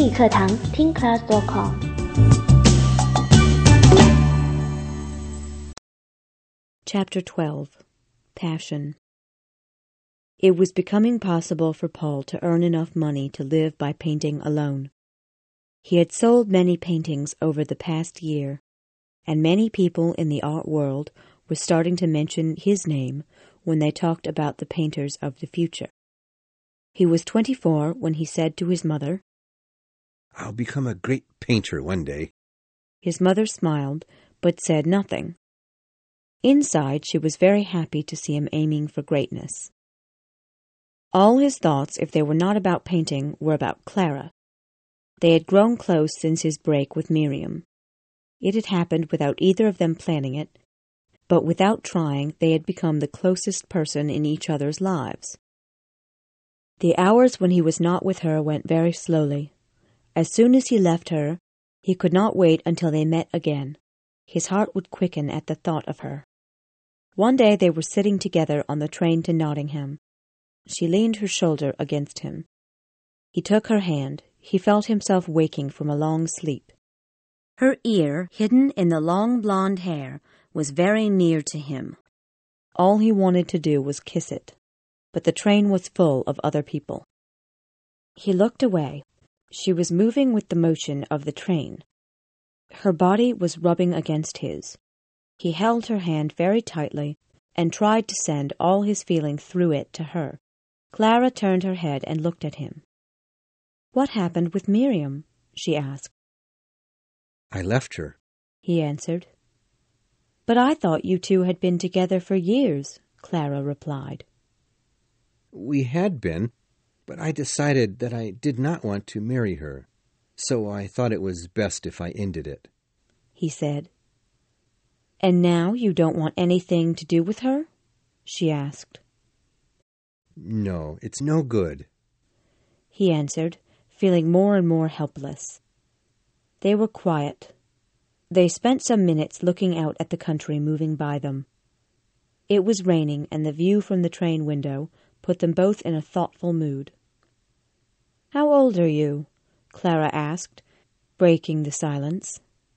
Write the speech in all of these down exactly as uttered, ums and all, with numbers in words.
英语课堂听 class dot com。 Chapter twelve. Passion. It was becoming possible for Paul to earn enough money to live by painting alone. He had sold many paintings over the past year, and many people in the art world were starting to mention his name when they talked about the painters of the future. He was twenty-four when he said to his mother, "I'll become a great painter one day." His mother smiled, but said nothing. Inside, she was very happy to see him aiming for greatness. All his thoughts, if they were not about painting, were about Clara. They had grown close since his break with Miriam. It had happened without either of them planning it, but without trying, they had become the closest person in each other's lives. The hours when he was not with her went very slowly. As soon as he left her, he could not wait until they met again. His heart would quicken at the thought of her. One day they were sitting together on the train to Nottingham. She leaned her shoulder against him. He took her hand. He felt himself waking from a long sleep. Her ear, hidden in the long blonde hair, was very near to him. All he wanted to do was kiss it, but the train was full of other people. He looked away. She was moving with the motion of the train. Her body was rubbing against his. He held her hand very tightly and tried to send all his feeling through it to her. Clara turned her head and looked at him. "What happened with Miriam?" she asked. "I left her," he answered. "But I thought you two had been together for years," Clara replied. "We had been, but I decided that I did not want to marry her, so I thought it was best if I ended it," he said. "And now you don't want anything to do with her?" she asked. "No, it's no good," he answered, feeling more and more helpless. They were quiet. They spent some minutes looking out at the country moving by them. It was raining, and the view from the train window put them both in a thoughtful mood. "How old are you?" Clara asked, breaking the silence.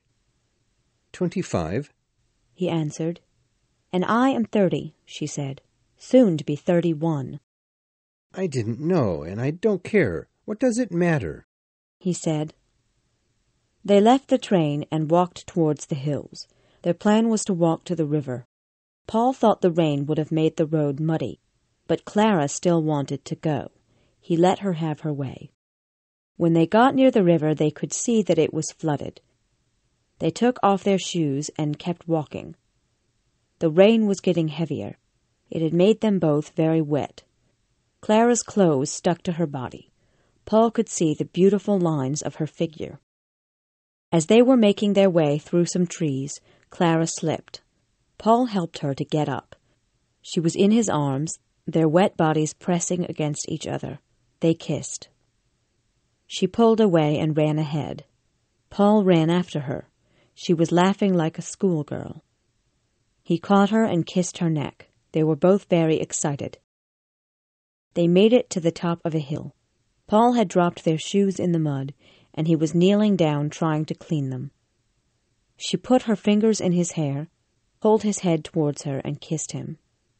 Twenty-five, he answered. "And I am thirty," she said, "soon to be thirty-one." "I didn't know, and I don't care. What does it matter?" he said. They left the train and walked towards the hills. Their plan was to walk to the river. Paul thought the rain would have made the road muddy, but Clara still wanted to go. He let her have her way. When they got near the river, they could see that it was flooded. They took off their shoes and kept walking. The rain was getting heavier. It had made them both very wet. Clara's clothes stuck to her body. Paul could see the beautiful lines of her figure. As they were making their way through some trees, Clara slipped. Paul helped her to get up. She was in his arms, their wet bodies pressing against each other. They kissed. She pulled away and ran ahead. Paul ran after her. She was laughing like a schoolgirl. He caught her and kissed her neck. They were both very excited. They made it to the top of a hill. Paul had dropped their shoes in the mud, and he was kneeling down trying to clean them. She put her fingers in his hair, pulled his head towards her, and kissed him.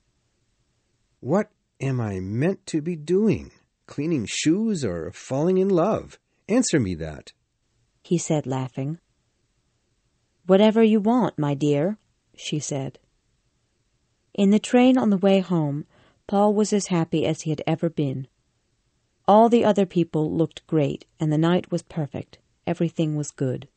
"What am I meant to be doing? Cleaning shoes or falling in love? Answer me that," he said, laughing. "Whatever you want, my dear," she said. In the train on the way home, Paul was as happy as he had ever been. All the other people looked great, and the night was perfect. Everything was good.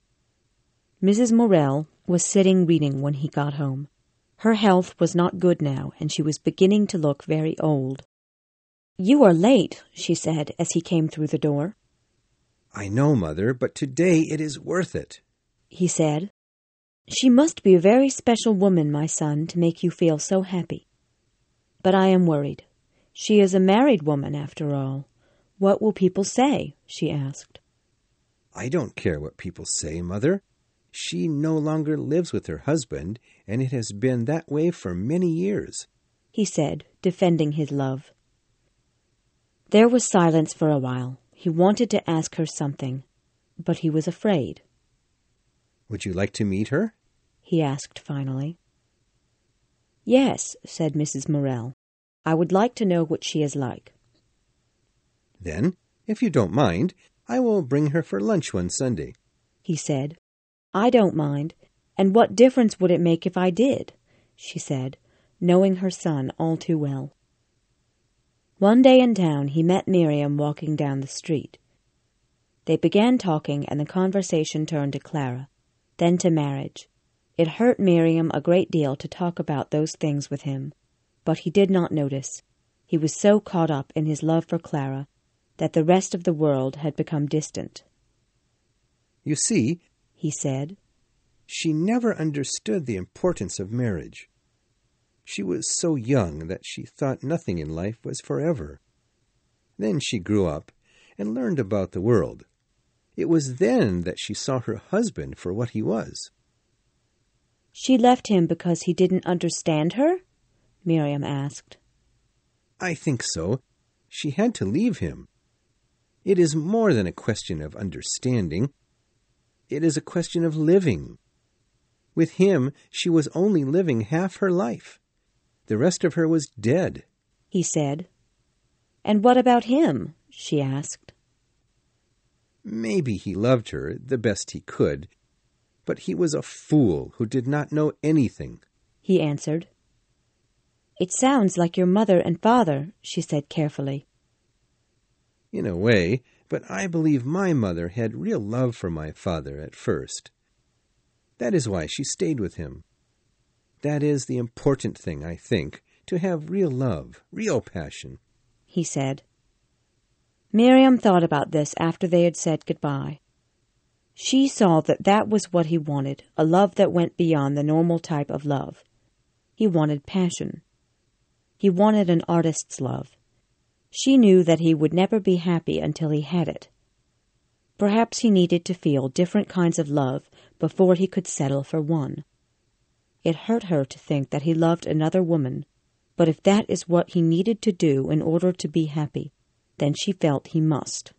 Missus Morel was sitting reading when he got home. Her health was not good now, and she was beginning to look very old. "You are late," she said as he came through the door. "I know, Mother, but today it is worth it," he said. "She must be a very special woman, my son, to make you feel so happy. But I am worried. She is a married woman, after all. What will people say?" she asked. "I don't care what people say, Mother. She no longer lives with her husband, and it has been that way for many years," he said, defending his love. There was silence for a while. He wanted to ask her something, but he was afraid. "Would you like to meet her?" he asked finally. "Yes," said Missus Morel. "I would like to know what she is like." "Then, if you don't mind, I will bring her for lunch one Sunday," he said. "I don't mind, and what difference would it make if I did?" she said, knowing her son all too well. One day in town he met Miriam walking down the street. They began talking, and the conversation turned to Clara, then to marriage. It hurt Miriam a great deal to talk about those things with him, but he did not notice. He was so caught up in his love for Clara that the rest of the world had become distant. "You see," he said, "she never understood the importance of marriage. She was so young that she thought nothing in life was forever. Then she grew up and learned about the world. It was then that she saw her husband for what he was." "She left him because he didn't understand her?" Miriam asked. "I think so. She had to leave him. It is more than a question of understanding. It is a question of living. With him, she was only living half her life. The rest of her was dead," he said. "And what about him?" she asked. "Maybe he loved her the best he could, but he was a fool who did not know anything," he answered. "It sounds like your mother and father," she said carefully. "In a way, but I believe my mother had real love for my father at first. That is why she stayed with him. That is the important thing, I think, to have real love, real passion," he said. Miriam thought about this after they had said goodbye. She saw that that was what he wanted, a love that went beyond the normal type of love. He wanted passion. He wanted an artist's love. She knew that he would never be happy until he had it. Perhaps he needed to feel different kinds of love before he could settle for one. It hurt her to think that he loved another woman, but if that is what he needed to do in order to be happy, then she felt he must.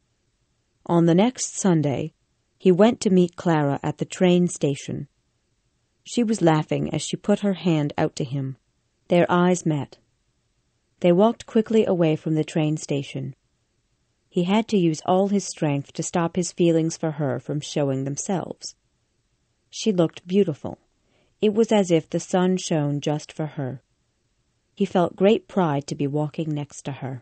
On the next Sunday, he went to meet Clara at the train station. She was laughing as she put her hand out to him. Their eyes met. They walked quickly away from the train station. He had to use all his strength to stop his feelings for her from showing themselves. She looked beautiful. It was as if the sun shone just for her. He felt great pride to be walking next to her.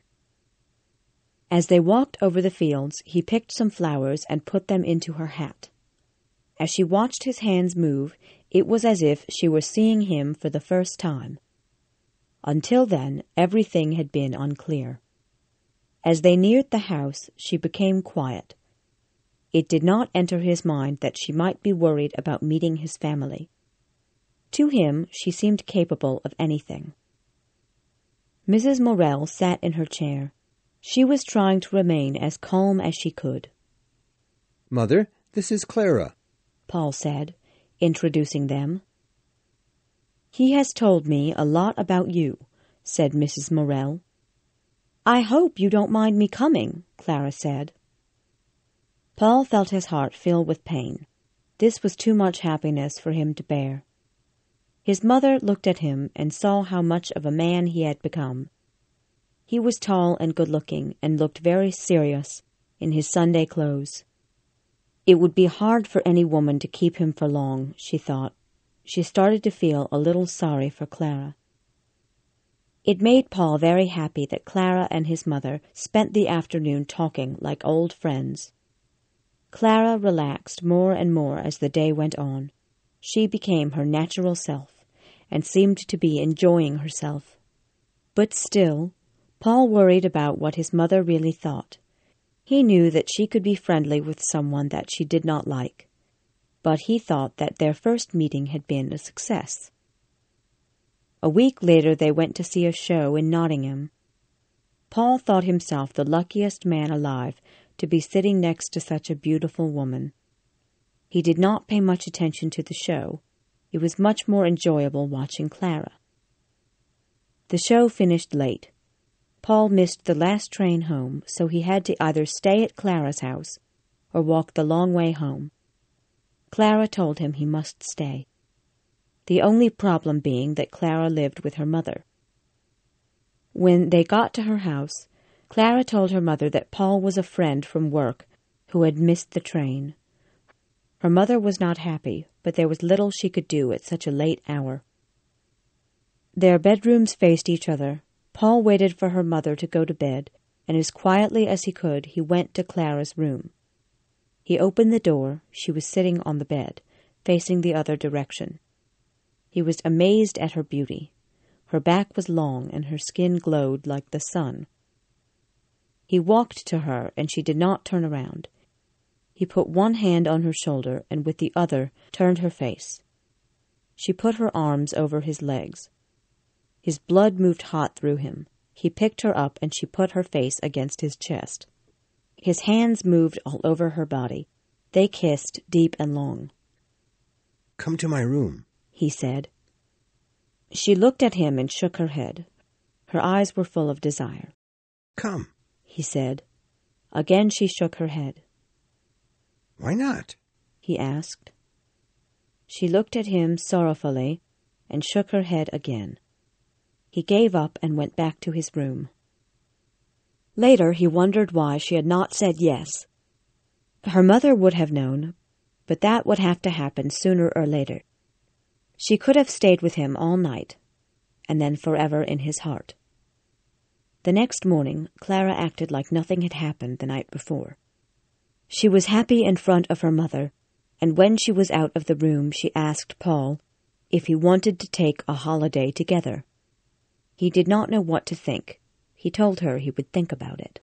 As they walked over the fields, he picked some flowers and put them into her hat. As she watched his hands move, it was as if she were seeing him for the first time. Until then, everything had been unclear. As they neared the house, she became quiet. It did not enter his mind that she might be worried about meeting his family. To him, she seemed capable of anything. Missus Morel sat in her chair. She was trying to remain as calm as she could. "Mother, this is Clara," Paul said, introducing them. "He has told me a lot about you," said Missus Morel. "I hope you don't mind me coming," Clara said. Paul felt his heart fill with pain. This was too much happiness for him to bear. His mother looked at him and saw how much of a man he had become. He was tall and good-looking and looked very serious in his Sunday clothes. It would be hard for any woman to keep him for long, she thought. She started to feel a little sorry for Clara. It made Paul very happy that Clara and his mother spent the afternoon talking like old friends. Clara relaxed more and more as the day went on. She became her natural self and seemed to be enjoying herself. But still, Paul worried about what his mother really thought. He knew that she could be friendly with someone that she did not like, but he thought that their first meeting had been a success. A week later they went to see a show in Nottingham. Paul thought himself the luckiest man alive to be sitting next to such a beautiful woman. He did not pay much attention to the show. It was much more enjoyable watching Clara. The show finished late. Paul missed the last train home, so he had to either stay at Clara's house or walk the long way home. Clara told him he must stay, the only problem being that Clara lived with her mother. When they got to her house, Clara told her mother that Paul was a friend from work who had missed the train. Her mother was not happy, but there was little she could do at such a late hour. Their bedrooms faced each other. Paul waited for her mother to go to bed, and as quietly as he could, he went to Clara's room. He opened the door. She was sitting on the bed, facing the other direction. He was amazed at her beauty. Her back was long, and her skin glowed like the sun. He walked to her, and she did not turn around. He put one hand on her shoulder, and with the other turned her face. She put her arms over his legs. His blood moved hot through him. He picked her up, and she put her face against his chest. His hands moved all over her body. They kissed deep and long. "Come to my room," he said. She looked at him and shook her head. Her eyes were full of desire. "Come," he said. Again she shook her head. "Why not?" he asked. She looked at him sorrowfully and shook her head again. He gave up and went back to his room. Later he wondered why she had not said yes. Her mother would have known, but that would have to happen sooner or later. She could have stayed with him all night, and then forever in his heart. The next morning, Clara acted like nothing had happened the night before. She was happy in front of her mother, and when she was out of the room she asked Paul if he wanted to take a holiday together. He did not know what to think. He told her he would think about it.